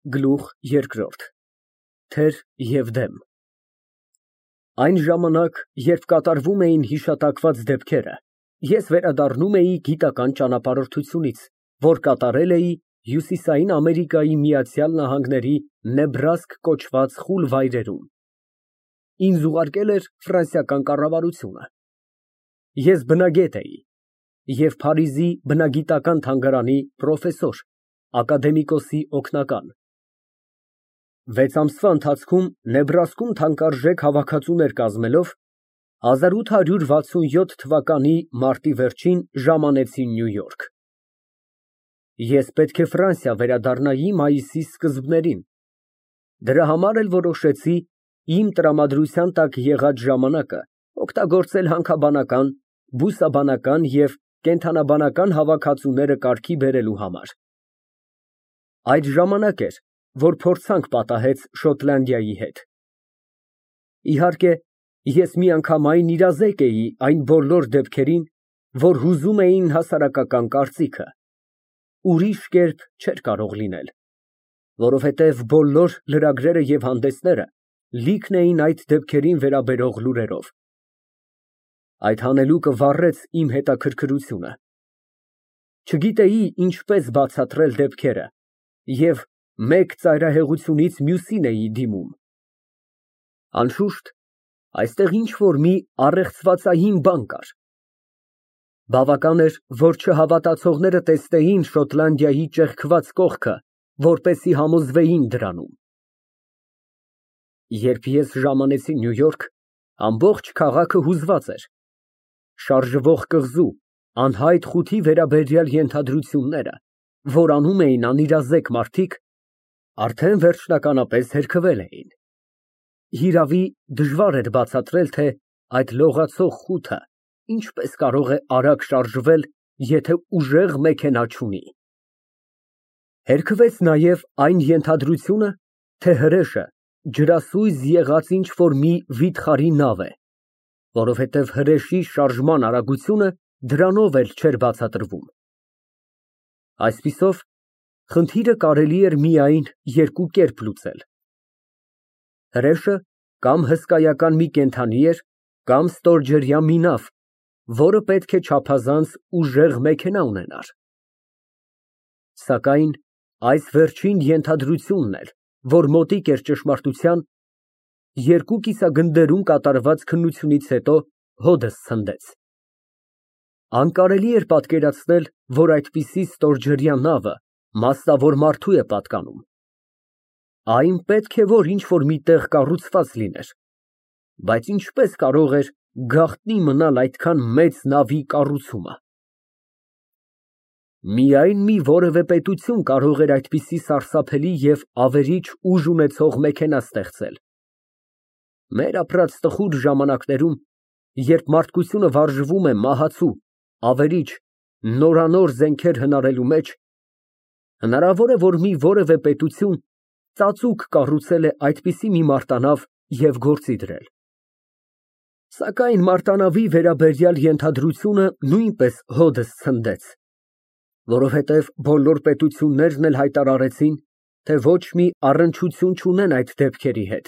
Գլուխ երկրորդ Թեր և դեմ Այն ժամանակ, երբ կատարվում էին հիշատակված դեպքերը, ես վերադառնում էի գիտական ճանապարհորդությունից, որ կատարել էի Հյուսիսային Ամերիկայի Միացյալ Նահանգների Նեբրասկ կոչված խուլ վայրերում։ Ինձ ուղարկել էր ֆրանսիական կառավարությունը։ Ես բնագետ էի և Փարիզի բնագիտական թանգարանի պրոֆեսոր, ակադեմիկոսի օգնական։ 6 ամսվա ընթացքում Նեբրասկում թանկարժեք հավաքածուներ կազմելով 1867 թվականի մարտի վերջին ժամանեցի Նյու Յորք։ Ես պետք է Ֆրանսիա վերադառնայի մայիսի սկզբներին, դրա համար էլ որոշեցի իմ տրամադրության տակ եղած ժամանակը օգտագործել հանքաբանական, բուսաբանական և կենդանաբանական հավաքածուները կարգի բերելու համար։ Այդ ժամանակ էր, որ փորձանք պատահեց Շոտլանդիայի հետ։ Իհարկե, ես միանգամայն իրազեկ էի այն բոլոր դեպքերին, որ հուզում էին հասարակական կարծիքը, ուրիշ կերպ չէր կարող լինել, որովհետև բոլոր լրագրերը և հանդեսները լիքն էին այդ դեպքերին վերաբերող լուրերով։ Այդ հանելուկը վառեց իմ հետաքրքրությունը։ Չգիտեի ինչպես բացատրել դեպքերը և մեկ ծայրահեղությունից մյուսին էի դիմում։ Անշուշտ, այստեղ ինչ֊որ մի առեղծվածային բան կար։ Բավական էր, որ չհավատացողները տեսնեին Շոտլանդիայի ճեղքված կողքը, որպեսզի համոզվեին դրանում։ Երբ ես ժամանեցի Նյու Յորք, ամբողջ քաղաքը հուզված էր։ Շարժվող կղզու, անհայտ խութի վերաբերյալ ենթադրությունները, որ անում էին անիրազեկ մարդիկ, արդեն վերջնականապես հերքվել էին։ Հիրավի, դժվար էր բացատրել, թե այդ լողացող խութը ինչպես կարող է արագ շարժվել, եթե ուժեղ մեքենա չունի։ Հերքվեց նաև այն ենթադրությունը, թե հրեշը ջրասույզ եղած ինչ֊որ մի վիթխարի նավ է, որովհետև հրեշի շարժման արագությունը դրանով էլ չէր բացատրվում։ Այսպիսով, խնդիրը կարելի էր միայն երկու կերպ լուծել. հրեշը կամ հսկայական մի կենդանի էր, կամ ստորջրյա մի նավ, որը պետք է չափազանց ուժեղ մեքենա ունենար։ Սակայն այս վերջին ենթադրությունն էր, որ մոտիկ էր ճշմարտության, երկու կիսագնդերում կատարված քննությունից հետո հոդս ցնդեց։ Անկարելի էր պատկերացնել, որ այդպիսի ստորջրյա նավը մասնավոր մարդու է պատկանում։ Այն պետք է որ ինչ֊որ մի տեղ կառուցված լիներ, բայց ինչպես կարող էր գաղտնի մնալ այդքան մեծ նավի կառուցումը։ Միայն մի որևէ պետություն կարող էր այդպիսի սարսափելի և ավերիչ ուժ ունեցող մեքենա ստեղծել։ Մեր ապրած տխուր ժամանակներում, երբ մարդկությունը վարժվում է մահացու, ավերիչ, նորանոր զենքեր հնարելու մեջ, հնարավոր է, որ մի որևէ պետություն ծածուկ կառուցել է այդպիսի մի մարտանավ և գործի դրել։ Սակայն մարտանավի վերաբերյալ ենթադրությունը նույնպես հոդս ցնդեց, որովհետև բոլոր պետություններն էլ հայտարարեցին, թե ոչ մի առնչություն չունեն այդ դեպքերի հետ։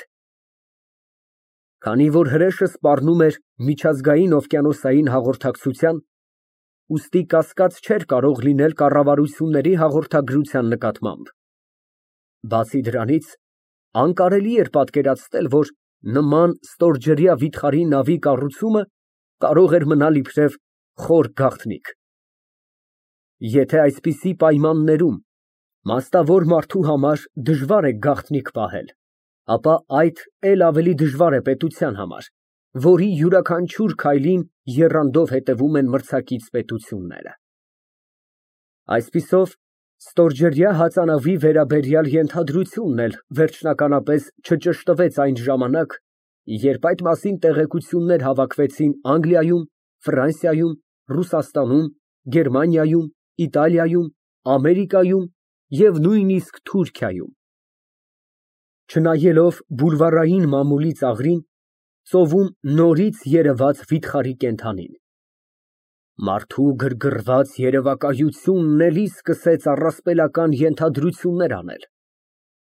Քանի որ հրեշը սպառնում էր միջազգային օվկիանոսային հաղորդակցության, ուստի կասկած չէր կարող լինել կառավարությունների հաղորդագրության նկատմամբ։ Բացի դրանից, անկարելի էր պատկերացնել, որ նման ստորջրյա վիթխարի նավի կառուցումը կարող էր մնալ իբրև խոր գաղտնիք։ Եթե այսպիսի պայմաններում մասնավոր մարդու համար դժվար է գաղտնիք պահել, ապա այդ էլ ավելի դժվար է պետության համար, որի յուրաքանչյուր քայլին եռանդով հետևում են մրցակից պետությունները։ Այսպիսով, ստորջրյա հածանավի վերաբերյալ ենթադրությունն էլ վերջնականապես չճշտվեց այն ժամանակ, երբ այդ մասին տեղեկություններ հավաքվեցին Անգլիայում, Ֆրանսիայում, Ռուսաստանում, Գերմանիայում, Իտալիայում, Ամերիկայում և նույնիսկ Թուրքիայում։ Չնայելով բուլվարային մամուլի ծաղրին, ծովում նորից երևաց վիթխարի կենդանին։ Մարդու գրգռված երևակայությունն էլի սկսեց առասպելական ենթադրություններ անել։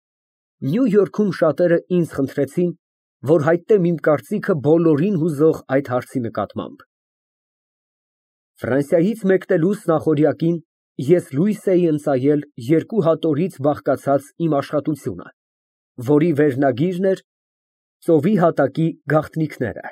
Նյու Յորքում շատերը ինձ խնդրեցին, որ հայտնեմ իմ կարծիքը բոլորին հուզող այդ հարցի նկատմամբ։ Ֆրանսիայից մեկնելուս նախօրյակին ես լույս էի ընծայել երկու հատորից բաղկացած իմ աշխատությունը, որի վերնագիրն էր «Ծովի հատակի գաղտնիքները»։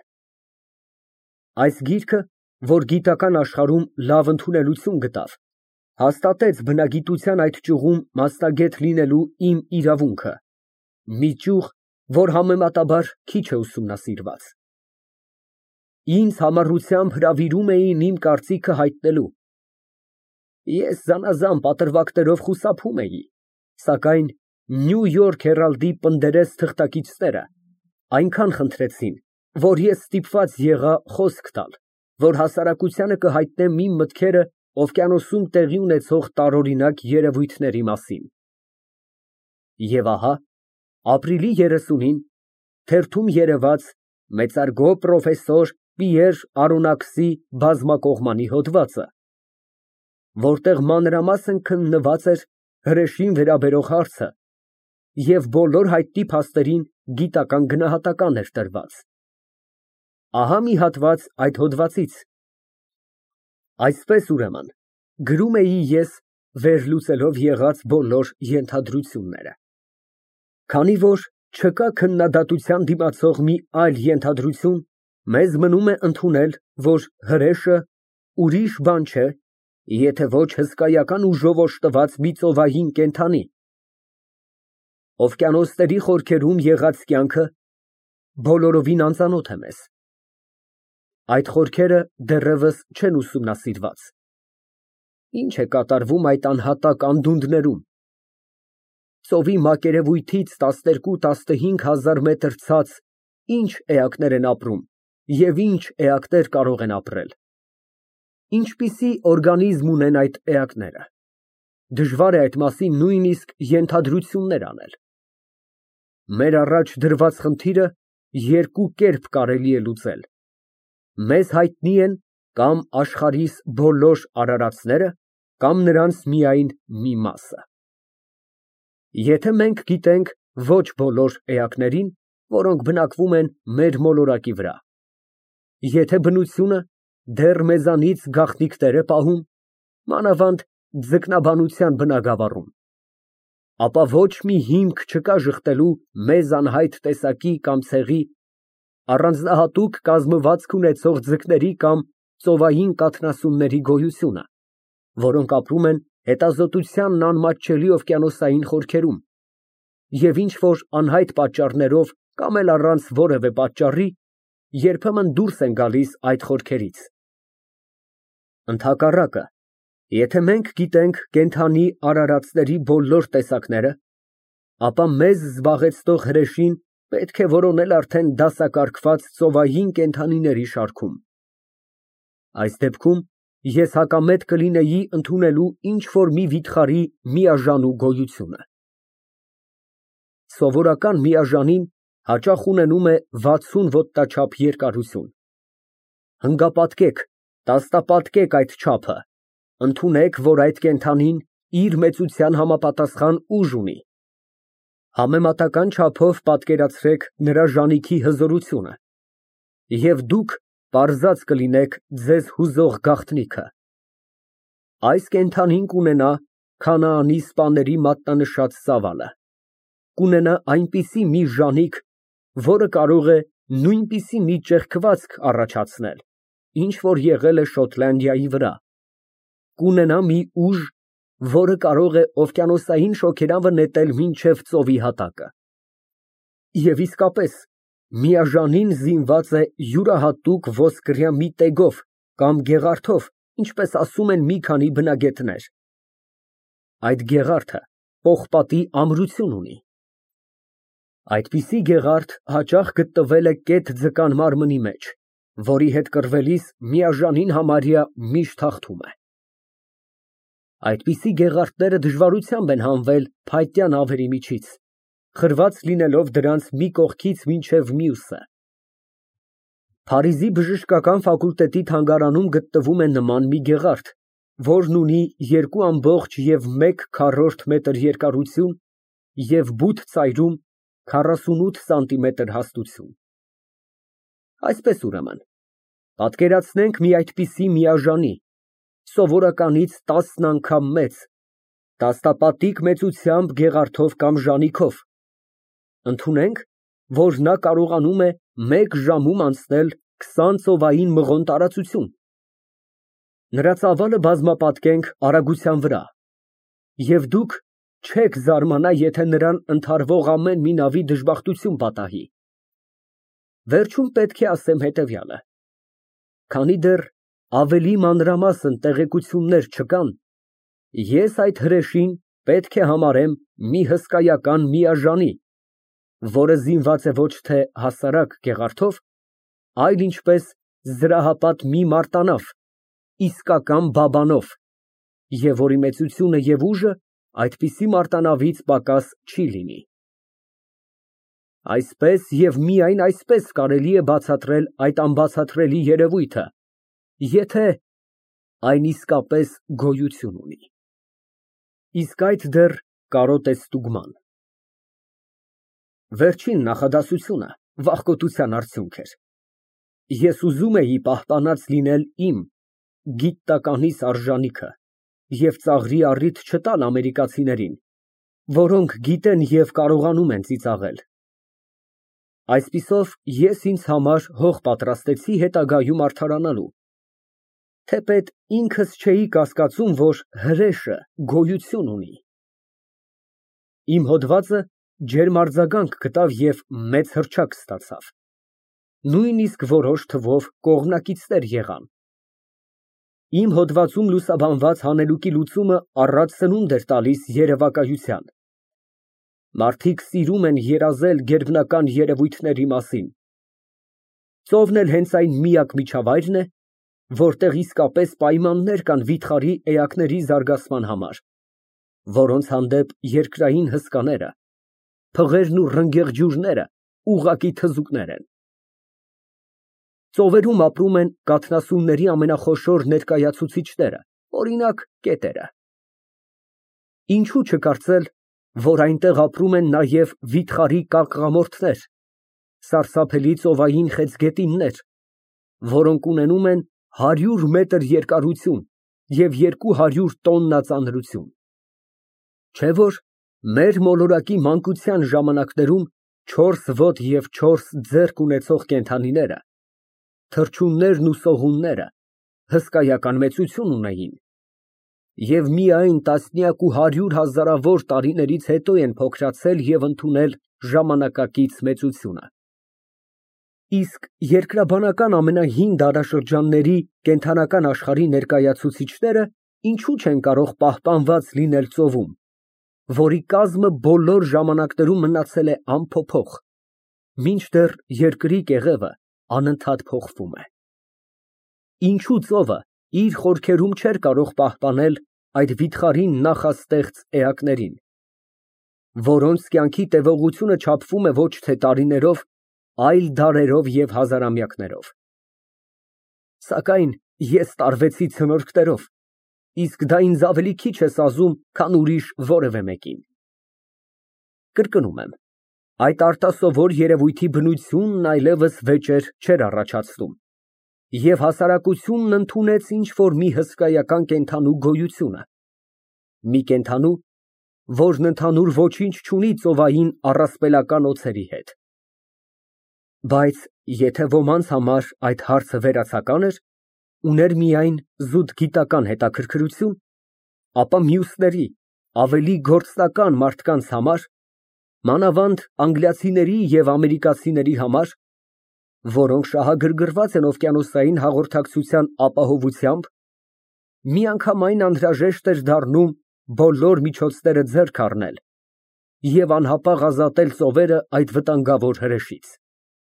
Այս գիրքը, որ գիտական աշխարհում լավ ընդունելություն գտավ, հաստատեց բնագիտության այդ ճյուղում մասնագետ լինելու իմ իրավունքը, մի ճյուղ, որ համեմատաբար քիչ է ուսումնասիրված։ Ինձ համառությամբ հրավիրում էին իմ կարծիքը հայտնելու։ Ես զանազան պատրվակներով խուսափում էի, սակայն Նյու Յորք Հերալդի պնդերես թղթակիցները այնքան խնդրեցին, որ ես ստիպված եղա խոսք տալ, որ հասարակությանը կհայտնեմ իմ մտքերը օվկիանոսում տեղի ունեցող տարօրինակ երևույթների մասին։ Եվ ահա, ապրիլի 30-ին թերթում երևաց մեծարգո պրոֆեսոր Պիեր Արոնաքսի բազմակողմանի հոդվածը, որտեղ մանրամասն քննված էր հրեշին վերաբերող հարցը և բոլոր հայտնի փաստերին գիտական գնահատական էր տրված։ Ահա մի հատված այդ հոդվածից. Այսպես ուրեմն, գրում էի ես, վերլուծելով եղած բոլոր ենթադրությունները։ Քանի որ չկա քննադատության դիմացող մի այլ ենթադրություն, մեզ մնում է ընդունել, որ հրեշը ուրիշ բան չէ, եթե ոչ հսկայական ուժով օժտված մի ծովային կենդանի։ Օվկիանոսների խորքերում եղած կյանքը բոլորովին անծանոթ է մեզ։ Այդ խորքերը դեռևս չեն ուսումնասիրված։ Ինչ է կատարվում այդ անհատակ անդունդներում։ Ծովի մակերևույթից 12-15 հազար մետր ցած ինչ էակներ են ապրում և ինչ էակներ կարող են ապրել։ Ինչպիսի օրգանիզմ ունեն այդ էակները։ Դժվար է այդ մասին նույնիսկ ենթադրություններ անել։ Մեր առաջ դրված խնդիրը երկու կերպ կարելի է լուծել։ Մեզ հայտնի են կամ աշխարհիս բոլոր արարածները, կամ նրանց միայն մի մասը։ Եթե մենք գիտենք ոչ բոլոր էակներին, որոնք բնակվում են մեր մոլորակի վրա, եթե բնությունը դեռ մեզանից գաղտնիքներ է պահում, մանավանդ ձկնաբանության բնագավառում, ապա ոչ մի հիմք չկա ժխտելու մեզ անհայտ տեսակի կամ ցեղի, առանձնահատուկ կազմվածք ունեցող ձկների կամ ծովային կաթնասունների գոյությունը, որոնք ապրում են հետազոտությանն անմատչելի օվկիանոսային խորքերում և ինչ-որ անհայտ պատճառներով կամ էլ առանց որևէ պատճառի երբեմն դուրս են գալիս այդ խորքերից։ Ընդհակառակը, եթե մենք գիտենք կենդանի արարածների բոլոր տեսակները, ապա մեզ զբաղեցնող հրեշին պետք է որոնել արդեն դասակարգված ծովային կենդանիների շարքում։ Այս դեպքում ես հակամետ կլինեի ընդունելու ինչ-որ մի վիթխարի միաժանու գոյությունը։ Սովորական միաժանին հաճախ ունենում է 60 ոտնաչափ երկարություն։ Հնգապատկեք, տասնապատկեք այդ չափը, ընդունեք, որ այդ կենդանին իր մեծության համապատասխան ուժ ունի։ Համեմատական չափով պատկերացրեք նրա ժանիքի հզորությունը, և դուք պարզած կլինեք ձեզ հուզող գաղտնիքը։ Այս կենդանին կունենա Քանաանի սպաների մատնանշած ծավալը, կունենա այնպիսի մի ժանիք, որը կարող է նույնպիսի մի ճեղքվածք առաջացնել, ինչ որ եղել է Շոտլանդիայի վրա, կունենա մի ուժ, որը կարող է օվկիանոսային շոգերանը նետել մինչև ծովի հատակը։ Եվ իսկապես, միաժանին զինված է յուրահատուկ ոսկրյա մի տեգով կամ գեղարդով, ինչպես ասում են մի քանի բնագետներ։ Այդ գեղարդը պողպատի ամրություն ունի։ Այդպիսի գեղարդ հաճախ գտնվել է կետ ձկան մարմնի մեջ, որի հետ կռվելիս միաժանին համարյա միշտ հաղթում է։ Այդպիսի գեղարդները դժվարությամբ են հանվել փայտյա նավերի միջից, խրված լինելով դրանց մի կողքից մինչև մյուսը։ Փարիզի բժշկական ֆակուլտետի թանգարանում գտնվում է նման մի գեղարդ, որն ունի 2,1 մետր երկարություն և բութ ծայրում 48 սանտիմետր հաստություն։ Այսպես ուրեմն, պատկերացնենք մի այդպիսի միաժանի, սովորականից 10 անգամ մեծ, տասնապատիկ մեծությամբ գեղարդով կամ ժանիքով, ընդունենք, որ նա կարողանում է մեկ ժամում անցնել 20 ծովային մղոն տարածություն։ Նրա ծավալը բազմապատկենք արագության վրա, և դուք չեք զարմանա, եթե նրան ընդհարվող ամեն մի նավի դժբախտություն պատահի։ Վերջում պետք է ասեմ հետևյալը. քանի դեռ ավելի մանրամասն տեղեկություններ չկան, ես այդ հրեշին պետք է համարեմ մի հսկայական միաժանի, որը զինված է ոչ թե հասարակ գեղարդով, այլ ինչպես զրահապատ մի մարտանավ, իսկական բաբանով, և որի մեծությունը և ուժը այդպիսի մարտանավից պակաս չի լինի։ Այսպես և միայն այսպես կարելի է բացատրել այդ անբացատրելի երևույթը, եթե այն իսկապես գոյություն ունի։ Իսկ այդ դեռ կարոտ է ստուգման։ Վերջին նախադասությունը վախկոտության արդյունք էր։ Ես ուզում էի պահպանած լինել իմ գիտտականիս արժանիքը և ծաղրի առիթ չտալ ամերիկացիներին, որոնք գիտեն և կարողանում են ծիծաղել։ Այսպիսով ես ինձ համար հող պատրաստեցի հետագայում արդարանալու, թեպետ ինքս չէի կասկածում, որ հրեշը գոյություն ունի։ Իմ հոդվածը ջերմ արձագանք գտավ և մեծ հռչակ ստացավ։ Նույնիսկ որոշ թվով կողմնակիցներ եղան։ Իմ հոդվածում լուսաբանված հանելուկի լուծումը առատ սնունդ էր տալիս երևակայության։ Մարդիկ սիրում են երազել գերբնական երևույթների մասին։ Ծովն էլ հենց այն միակ միջավայրն է, որտեղ իսկապես պայմաններ կան վիթխարի էակների զարգացման համար, որոնց հանդեպ երկրային հսկաները, փղերն ու ռնգեղջյուրները ուղղակի թզուկներ են։ Ծովերում ապրում են կաթնասունների ամենախոշոր ներկայացուցիչները, օրինակ, կետերը։ Ինչու չկարծել, որ այնտեղ ապրում են նաև վիթխարի կարկղամորթներ, սարսափելի ծովային խեցգետիններ, որոնք ունենում են 100 մետր երկարություն և 200 տոննա ծանրություն։ Չէ՞ որ մեր մոլորակի մանկության ժամանակներում 4 ոտ և 4 ձեռք ունեցող կենդանիները, թռչուններն ու սողունները հսկայական մեծություն ունեին, և միայն տասնյակ ու 100 հազարավոր տարիներից հետո են փոքրացել և ընդունել ժամանակակից մեծությունը։ Իսկ երկրաբանական ամենահին դարաշրջանների կենդանական աշխարհի ներկայացուցիչները ինչու չեն կարող պահպանված լինել ծովում, որի կազմը բոլոր ժամանակներում մնացել է անփոփոխ, մինչդեռ երկրի կեղևը անընդհատ փոխվում է։ Ինչու ծովը իր խորքերում չէր կարող պահպանել այդ վիթխարին նախաստեղծ էակներին, որոնց կյանքի տևողությունը չափվում է ոչ թե տարիներով, այլ դարերով և հազարամյակներով։ Սակայն ես տարվեցի ցնորքներով, իսկ դա ինձ ավելի քիչ է սազում, քան ուրիշ որևէ մեկին։ Կրկնում եմ, այդ արտասովոր երևույթի բնությունն այլևս վեճեր չէր առաջացնում, և հասարակությունն ընդունեց ինչ֊որ մի հսկայական կենդանու գոյությունը, մի կենդանու, որն ընդհանուր ոչինչ չունի ծովային առասպելական օձերի հետ։ Բայց եթե ոմանց համար այդ հարցը վերացական էր, ուներ միայն զուտ գիտական հետաքրքրություն, ապա մյուսների, ավելի գործնական մարդկանց համար, մանավանդ անգլիացիների և ամերիկացիների համար, որոնք շահագրգռված են օվկիանոսային հաղորդակցության ապահովությամբ, միանգամայն անհրաժեշտ էր դառնում բոլոր միջոցները ձեռք առնել և անհապաղ ազատել ծովերը այդ վտանգավոր հրեշից։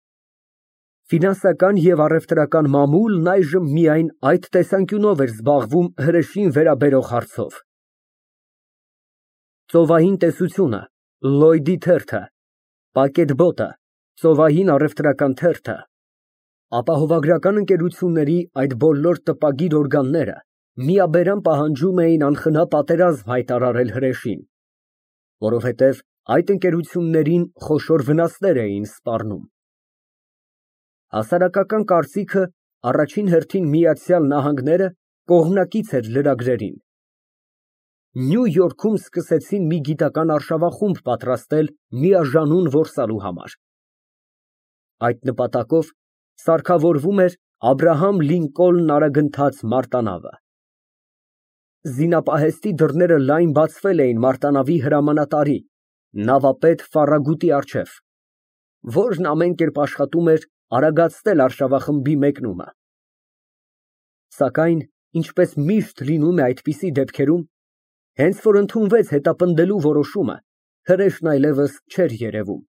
Ֆինանսական և առևտրական մամուլն այժմ միայն այդ տեսանկյունով էր զբաղվում հրեշին վերաբերող հարցով։ Ծովային տեսությունը, Լլոյդի թերթը, Պակետբոտը, ծովային առևտրական թերթը, ապահովագրական ընկերությունների այդ բոլոր տպագիր օրգանները միաբերան պահանջում էին անխնա պատերազմ հայտարարել հրեշին, որովհետև այդ ընկերություններին խոշոր վնասներ էին սպառնում։ Հասարակական կարծիքը առաջին հերթին Միացյալ Նահանգները կողմնակից էր լրագրերին։ Նյու Յորքում սկսեցին մի գիտական արշավախումբ պատրաստել միաժանուն որսալու համար։ Այդ նպատակով սարքավորվում էր Աբրահամ Լինկոլն արագընթաց մարտանավը։ Զինապահեստի դռները լայն բացվել էին մարտանավի հրամանատարի, նավապետ Ֆարրագուտի առջև, որն ամեն կերպ աշխատում էր արագացնել արշավախմբի մեկնումը։ Սակայն, ինչպես միշտ լինում է այդպիսի դեպքերում, հենց որ ընդունվեց հետապնդելու որոշումը, հրեշն այլևս չէր երևում։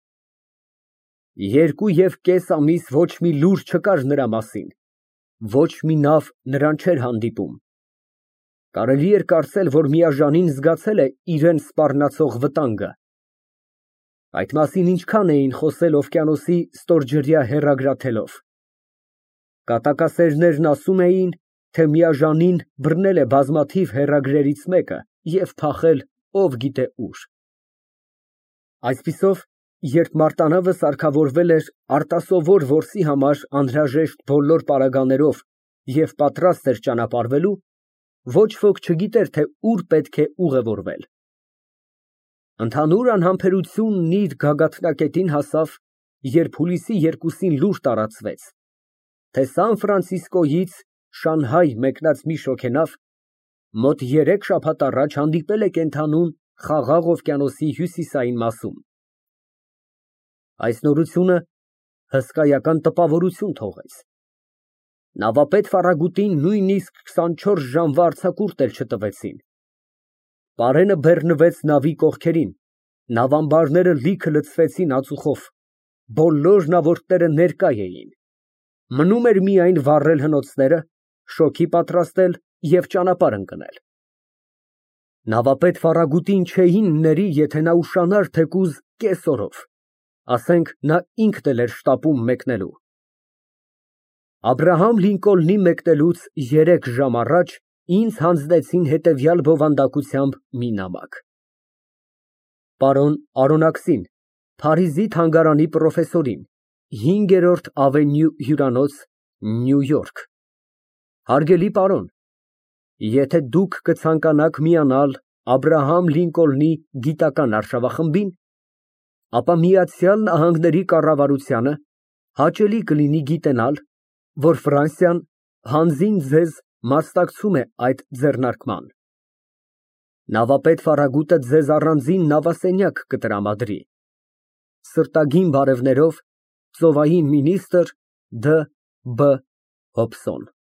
2.5 ամիս ոչ մի լուր չկար նրա մասին, ոչ մի նավ նրան չէր հանդիպում։ Կարելի էր կարծել, որ միաժանին զգացել է իրան սպառնացող վտանգը։ Այդ մասին ինչքան էին խոսել օվկիանոսի ստորջրյա հեռագրաթելով։ Կատակասերներն ասում էին, թե միաժանին բռնել է բազմաթիվ հեռագրերից մեկը և փախել ով գիտե ուր։ Այսպիսով, երբ մարտանավը սարքավորվել էր արտասովոր որսի համար անհրաժեշտ բոլոր պարագաներով և պատրաստ էր ճանապարհվելու, ոչ ոք չգիտեր, թե ուր պետք է ուղևորվել։ Ընդհանուր անհամբերությունն իր գագաթնակետին հասավ, երբ հուլիսի 2-ին լուր տարածվեց, թե Սան Ֆրանցիսկոյից Շանհայ մեկնած մի շոգենավ մոտ 3 շաբաթ առաջ հանդիպել է կենդանուն Խաղաղ օվկիանոսի հյուսիսային մասում։ Այս նորությունը հսկայական տպավորություն թողեց։ Նավապետ Ֆարրագուտին նույնիսկ 24 ժամվա արձակուրդ էլ չտվեցին։ Պարենը բեռնվեց նավի կողքերին, նավամբարները լիքը լցվեցին ածուխով, բոլոր նավորդները ներկա էին։ Մնում էր միայն վառել հնոցները, շոգի պատրաստել և ճանապարհ ընկնել։ Նավապետ Ֆարրագուտին չէին ների, եթե նա ուշանար թեկուզ կես օրով, ասենք նա ինքն էլ էր շտապում մեկնելու։ Աբրահամ Լինկոլնի մեկնելուց 3 ժամ առաջ ինձ հանձնեցին հետևյալ բովանդակությամբ մի նամակ. Պարոն Արոնաքսին, Փարիզի թանգարանի պրոֆեսորին, 5-րդ ավենյու հյուրանոց, Նյու Յորք։ Հարգելի պարոն, եթե դուք կցանկանաք միանալ Աբրահամ Լինկոլնի գիտական արշավախմբին, ապա Միացյալ Նահանգների կառավարությանը հաճելի կլինի գիտենալ, որ Ֆրանսիան հանձին ձեզ մասնակցում է այդ ձեռնարկման։ Նավապետ Ֆարրագուտը ձեզ առանձին նավասենյակ կտրամադրի։ Սրտագին բարևներով, ծովային մինիստր Դ. Բ. Հոբսոն։